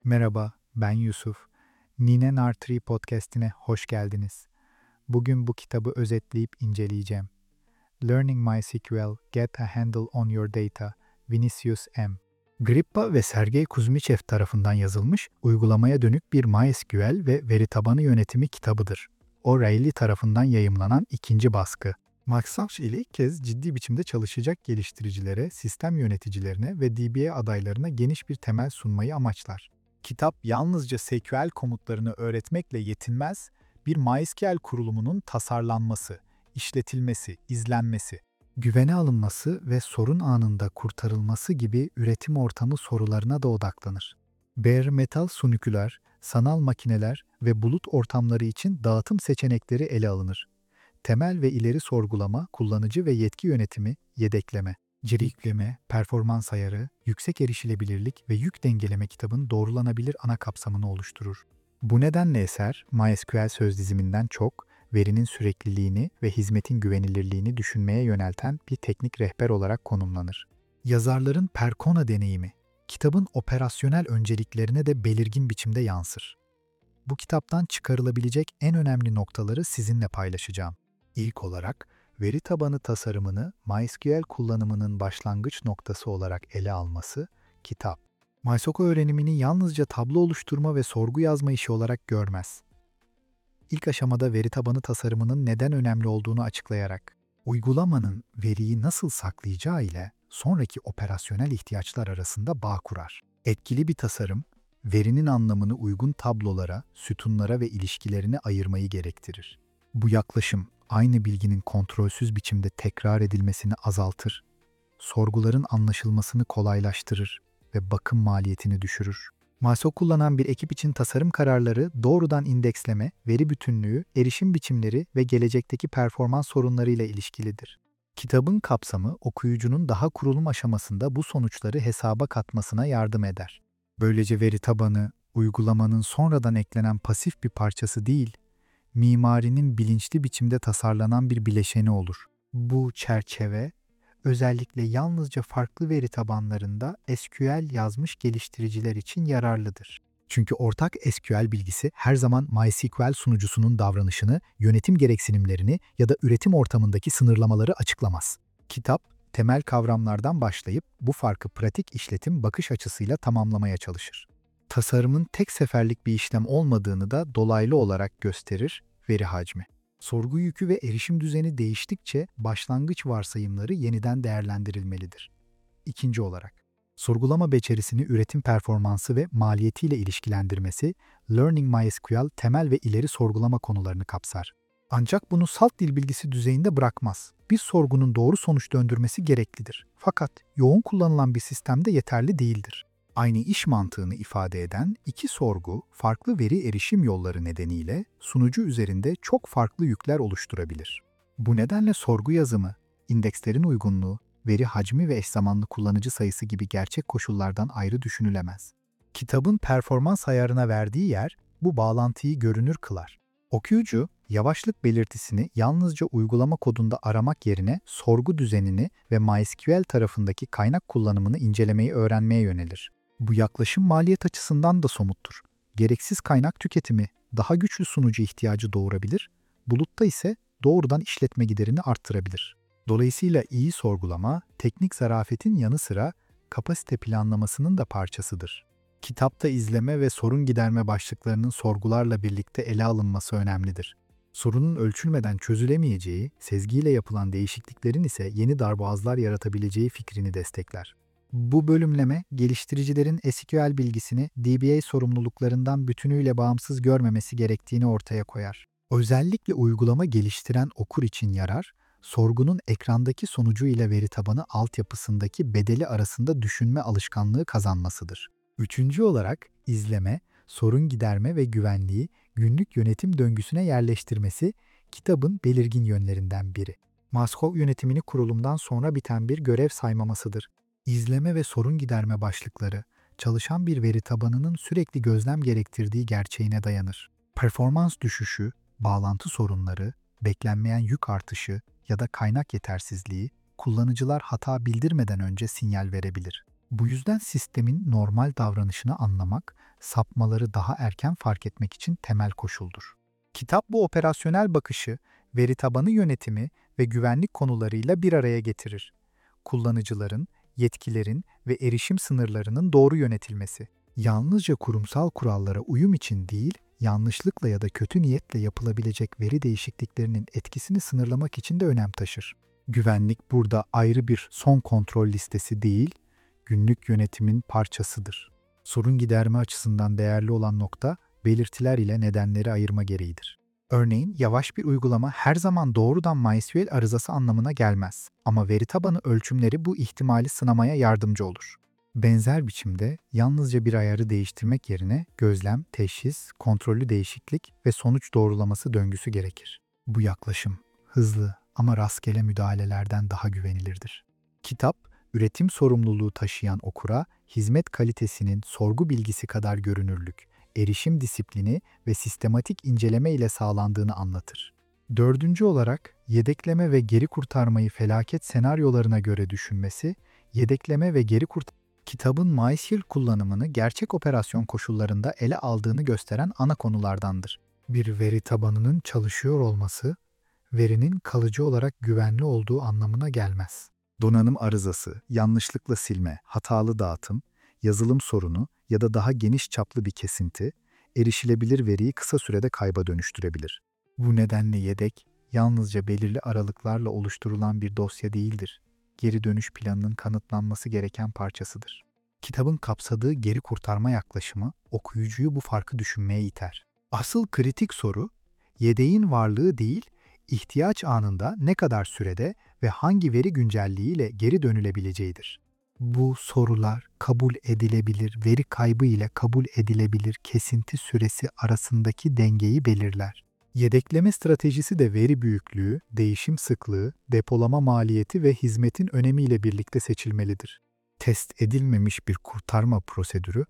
Merhaba, ben Yusuf. Nine Nartree podcast'ine hoş geldiniz. Bugün bu kitabı özetleyip inceleyeceğim. Learning MySQL, Get a Handle on Your Data, Vinicius M. Grippa ve Sergey Kuzmichev tarafından yazılmış, uygulamaya dönük bir MySQL ve veri tabanı yönetimi kitabıdır. O'Reilly tarafından yayımlanan ikinci baskı. Microsoft ile ilk kez ciddi biçimde çalışacak geliştiricilere, sistem yöneticilerine ve DBA adaylarına geniş bir temel sunmayı amaçlar. Kitap yalnızca SQL komutlarını öğretmekle yetinmez, bir MySQL kurulumunun tasarlanması, işletilmesi, izlenmesi, güvene alınması ve sorun anında kurtarılması gibi üretim ortamı sorularına da odaklanır. Bare metal suniküler, sanal makineler ve bulut ortamları için dağıtım seçenekleri ele alınır. Temel ve ileri sorgulama, kullanıcı ve yetki yönetimi, yedekleme, ciri yükleme, performans ayarı, yüksek erişilebilirlik ve yük dengeleme kitabın doğrulanabilir ana kapsamını oluşturur. Bu nedenle eser, MySQL söz diziminden çok, verinin sürekliliğini ve hizmetin güvenilirliğini düşünmeye yönelten bir teknik rehber olarak konumlanır. Yazarların Percona deneyimi, kitabın operasyonel önceliklerine de belirgin biçimde yansır. Bu kitaptan çıkarılabilecek en önemli noktaları sizinle paylaşacağım. İlk olarak, veri tabanı tasarımını MySQL kullanımının başlangıç noktası olarak ele alması, kitap. MySQL öğrenimini yalnızca tablo oluşturma ve sorgu yazma işi olarak görmez. İlk aşamada veri tabanı tasarımının neden önemli olduğunu açıklayarak, uygulamanın veriyi nasıl saklayacağı ile sonraki operasyonel ihtiyaçlar arasında bağ kurar. Etkili bir tasarım, verinin anlamını uygun tablolara, sütunlara ve ilişkilerine ayırmayı gerektirir. Bu yaklaşım, aynı bilginin kontrolsüz biçimde tekrar edilmesini azaltır, sorguların anlaşılmasını kolaylaştırır ve bakım maliyetini düşürür. MySQL kullanan bir ekip için tasarım kararları doğrudan indeksleme, veri bütünlüğü, erişim biçimleri ve gelecekteki performans sorunlarıyla ilişkilidir. Kitabın kapsamı okuyucunun daha kurulum aşamasında bu sonuçları hesaba katmasına yardım eder. Böylece veri tabanı, uygulamanın sonradan eklenen pasif bir parçası değil, mimarinin bilinçli biçimde tasarlanan bir bileşeni olur. Bu çerçeve, özellikle yalnızca farklı veri tabanlarında SQL yazmış geliştiriciler için yararlıdır. Çünkü ortak SQL bilgisi her zaman MySQL sunucusunun davranışını, yönetim gereksinimlerini ya da üretim ortamındaki sınırlamaları açıklamaz. Kitap, temel kavramlardan başlayıp bu farkı pratik işletim bakış açısıyla tamamlamaya çalışır. Tasarımın tek seferlik bir işlem olmadığını da dolaylı olarak gösterir, veri hacmi. Sorgu yükü ve erişim düzeni değiştikçe başlangıç varsayımları yeniden değerlendirilmelidir. İkinci olarak, sorgulama becerisini üretim performansı ve maliyetiyle ilişkilendirmesi, Learning MySQL temel ve ileri sorgulama konularını kapsar. Ancak bunu salt dil bilgisi düzeyinde bırakmaz. Bir sorgunun doğru sonuç döndürmesi gereklidir. Fakat yoğun kullanılan bir sistemde yeterli değildir. Aynı iş mantığını ifade eden iki sorgu, farklı veri erişim yolları nedeniyle sunucu üzerinde çok farklı yükler oluşturabilir. Bu nedenle sorgu yazımı, indekslerin uygunluğu, veri hacmi ve eşzamanlı kullanıcı sayısı gibi gerçek koşullardan ayrı düşünülemez. Kitabın performans ayarına verdiği yer bu bağlantıyı görünür kılar. Okuyucu, yavaşlık belirtisini yalnızca uygulama kodunda aramak yerine sorgu düzenini ve MySQL tarafındaki kaynak kullanımını incelemeyi öğrenmeye yönelir. Bu yaklaşım maliyet açısından da somuttur. Gereksiz kaynak tüketimi daha güçlü sunucu ihtiyacı doğurabilir, bulutta ise doğrudan işletme giderini arttırabilir. Dolayısıyla iyi sorgulama, teknik zarafetin yanı sıra kapasite planlamasının da parçasıdır. Kitapta izleme ve sorun giderme başlıklarının sorgularla birlikte ele alınması önemlidir. Sorunun ölçülmeden çözülemeyeceği, sezgiyle yapılan değişikliklerin ise yeni darboğazlar yaratabileceği fikrini destekler. Bu bölümleme, geliştiricilerin SQL bilgisini DBA sorumluluklarından bütünüyle bağımsız görmemesi gerektiğini ortaya koyar. Özellikle uygulama geliştiren okur için yarar, sorgunun ekrandaki sonucu ile veri tabanı altyapısındaki bedeli arasında düşünme alışkanlığı kazanmasıdır. Üçüncü olarak izleme, sorun giderme ve güvenliği günlük yönetim döngüsüne yerleştirmesi kitabın belirgin yönlerinden biri. MySQL yönetimini kurulumdan sonra biten bir görev saymamasıdır. İzleme ve sorun giderme başlıkları, çalışan bir veri tabanının sürekli gözlem gerektirdiği gerçeğine dayanır. Performans düşüşü, bağlantı sorunları, beklenmeyen yük artışı ya da kaynak yetersizliği, kullanıcılar hata bildirmeden önce sinyal verebilir. Bu yüzden sistemin normal davranışını anlamak, sapmaları daha erken fark etmek için temel koşuldur. Kitap bu operasyonel bakışı, veri tabanı yönetimi ve güvenlik konularıyla bir araya getirir. Kullanıcıların, yetkilerin ve erişim sınırlarının doğru yönetilmesi. Yalnızca kurumsal kurallara uyum için değil, yanlışlıkla ya da kötü niyetle yapılabilecek veri değişikliklerinin etkisini sınırlamak için de önem taşır. Güvenlik burada ayrı bir son kontrol listesi değil, günlük yönetimin parçasıdır. Sorun giderme açısından değerli olan nokta, belirtiler ile nedenleri ayırma gereğidir. Örneğin yavaş bir uygulama her zaman doğrudan MySQL arızası anlamına gelmez ama veri tabanı ölçümleri bu ihtimali sınamaya yardımcı olur. Benzer biçimde yalnızca bir ayarı değiştirmek yerine gözlem, teşhis, kontrollü değişiklik ve sonuç doğrulaması döngüsü gerekir. Bu yaklaşım hızlı ama rastgele müdahalelerden daha güvenilirdir. Kitap, üretim sorumluluğu taşıyan okura hizmet kalitesinin sorgu bilgisi kadar görünürlük, erişim disiplini ve sistematik inceleme ile sağlandığını anlatır. Dördüncü olarak, yedekleme ve geri kurtarmayı felaket senaryolarına göre düşünmesi, yedekleme ve geri kurtarma kitabın MySQL kullanımını gerçek operasyon koşullarında ele aldığını gösteren ana konulardandır. Bir veri tabanının çalışıyor olması, verinin kalıcı olarak güvenli olduğu anlamına gelmez. Donanım arızası, yanlışlıkla silme, hatalı dağıtım, yazılım sorunu ya da daha geniş çaplı bir kesinti, erişilebilir veriyi kısa sürede kayba dönüştürebilir. Bu nedenle yedek, yalnızca belirli aralıklarla oluşturulan bir dosya değildir. Geri dönüş planının kanıtlanması gereken parçasıdır. Kitabın kapsadığı geri kurtarma yaklaşımı, okuyucuyu bu farkı düşünmeye iter. Asıl kritik soru, yedeğin varlığı değil, ihtiyaç anında ne kadar sürede ve hangi veri güncelliğiyle geri dönülebileceğidir. Bu sorular kabul edilebilir veri kaybı ile kabul edilebilir kesinti süresi arasındaki dengeyi belirler. Yedekleme stratejisi de veri büyüklüğü, değişim sıklığı, depolama maliyeti ve hizmetin önemiyle birlikte seçilmelidir. Test edilmemiş bir kurtarma prosedürü,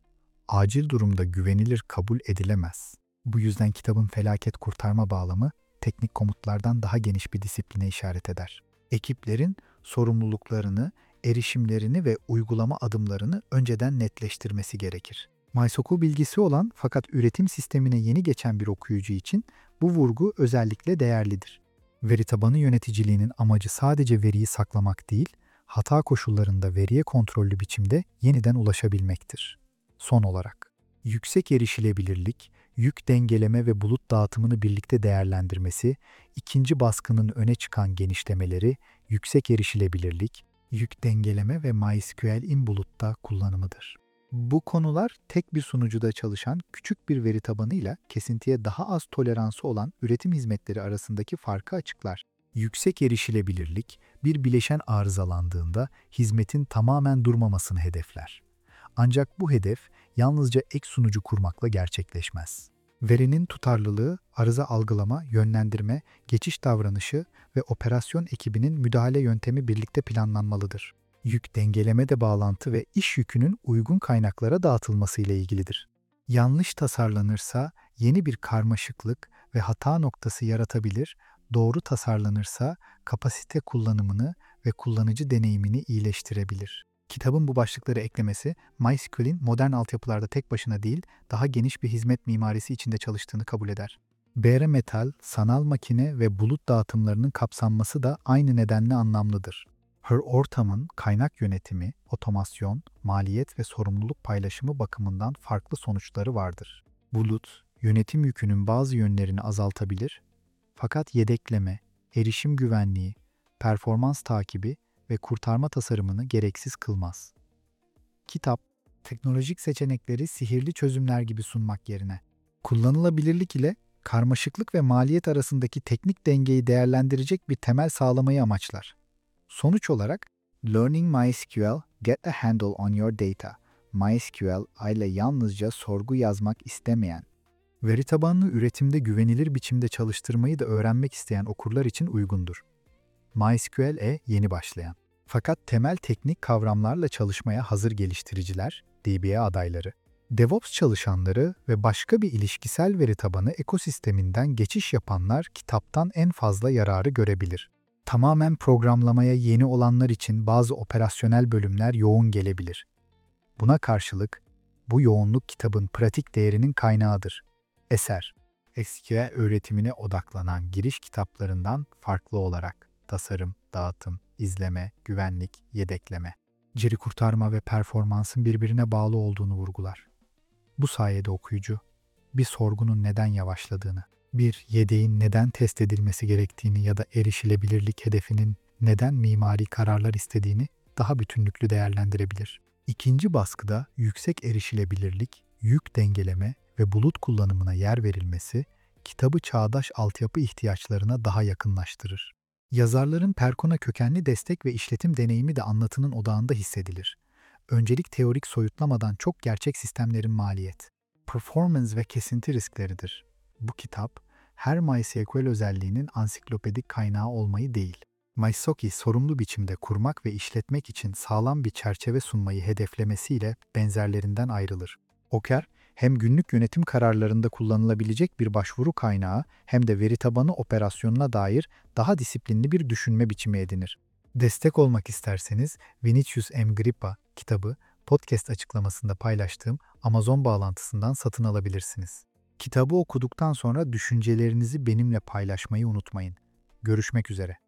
acil durumda güvenilir kabul edilemez. Bu yüzden kitabın felaket kurtarma bağlamı, teknik komutlardan daha geniş bir disipline işaret eder. Ekiplerin sorumluluklarını, erişimlerini ve uygulama adımlarını önceden netleştirmesi gerekir. MySQL bilgisi olan fakat üretim sistemine yeni geçen bir okuyucu için bu vurgu özellikle değerlidir. Veri tabanı yöneticiliğinin amacı sadece veriyi saklamak değil, hata koşullarında veriye kontrollü biçimde yeniden ulaşabilmektir. Son olarak, yüksek erişilebilirlik, yük dengeleme ve bulut dağıtımını birlikte değerlendirmesi, ikinci baskının öne çıkan genişlemeleri, yüksek erişilebilirlik, yük dengeleme ve MySQL in bulutta kullanımıdır. Bu konular tek bir sunucuda çalışan küçük bir veri tabanıyla kesintiye daha az toleransı olan üretim hizmetleri arasındaki farkı açıklar. Yüksek erişilebilirlik, bir bileşen arızalandığında hizmetin tamamen durmamasını hedefler. Ancak bu hedef yalnızca ek sunucu kurmakla gerçekleşmez. Verinin tutarlılığı, arıza algılama, yönlendirme, geçiş davranışı ve operasyon ekibinin müdahale yöntemi birlikte planlanmalıdır. Yük dengeleme de bağlantı ve iş yükünün uygun kaynaklara dağıtılması ile ilgilidir. Yanlış tasarlanırsa yeni bir karmaşıklık ve hata noktası yaratabilir, doğru tasarlanırsa kapasite kullanımını ve kullanıcı deneyimini iyileştirebilir. Kitabın bu başlıkları eklemesi, MySQL'in modern altyapılarda tek başına değil, daha geniş bir hizmet mimarisi içinde çalıştığını kabul eder. Bare metal, sanal makine ve bulut dağıtımlarının kapsanması da aynı nedenle anlamlıdır. Her ortamın kaynak yönetimi, otomasyon, maliyet ve sorumluluk paylaşımı bakımından farklı sonuçları vardır. Bulut, yönetim yükünün bazı yönlerini azaltabilir, fakat yedekleme, erişim güvenliği, performans takibi ve kurtarma tasarımını gereksiz kılmaz. Kitap, teknolojik seçenekleri sihirli çözümler gibi sunmak yerine, kullanılabilirlik ile karmaşıklık ve maliyet arasındaki teknik dengeyi değerlendirecek bir temel sağlamayı amaçlar. Sonuç olarak, Learning MySQL, Get a Handle on Your Data, MySQL ile yalnızca sorgu yazmak istemeyen, veri tabanlı üretimde güvenilir biçimde çalıştırmayı da öğrenmek isteyen okurlar için uygundur. MySQL'e yeni başlayan, fakat temel teknik kavramlarla çalışmaya hazır geliştiriciler, DBA adayları, DevOps çalışanları ve başka bir ilişkisel veri tabanı ekosisteminden geçiş yapanlar kitaptan en fazla yararı görebilir. Tamamen programlamaya yeni olanlar için bazı operasyonel bölümler yoğun gelebilir. Buna karşılık, bu yoğunluk kitabın pratik değerinin kaynağıdır. Eser, SQL öğretimine odaklanan giriş kitaplarından farklı olarak tasarım, dağıtım, izleme, güvenlik, yedekleme, ciri kurtarma ve performansın birbirine bağlı olduğunu vurgular. Bu sayede okuyucu, bir sorgunun neden yavaşladığını, bir yedeğin neden test edilmesi gerektiğini ya da erişilebilirlik hedefinin neden mimari kararlar istediğini daha bütünlüklü değerlendirebilir. İkinci baskıda yüksek erişilebilirlik, yük dengeleme ve bulut kullanımına yer verilmesi, kitabı çağdaş altyapı ihtiyaçlarına daha yakınlaştırır. Yazarların Perkona kökenli destek ve işletim deneyimi de anlatının odağında hissedilir. Öncelik teorik soyutlamadan çok gerçek sistemlerin maliyet, performance ve kesinti riskleridir. Bu kitap, her MySQL özelliğinin ansiklopedik kaynağı olmayı değil, MySQL'i sorumlu biçimde kurmak ve işletmek için sağlam bir çerçeve sunmayı hedeflemesiyle benzerlerinden ayrılır. OKR, hem günlük yönetim kararlarında kullanılabilecek bir başvuru kaynağı hem de veri tabanı operasyonuna dair daha disiplinli bir düşünme biçimi edinir. Destek olmak isterseniz Vinicius M. Grippa kitabı podcast açıklamasında paylaştığım Amazon bağlantısından satın alabilirsiniz. Kitabı okuduktan sonra düşüncelerinizi benimle paylaşmayı unutmayın. Görüşmek üzere.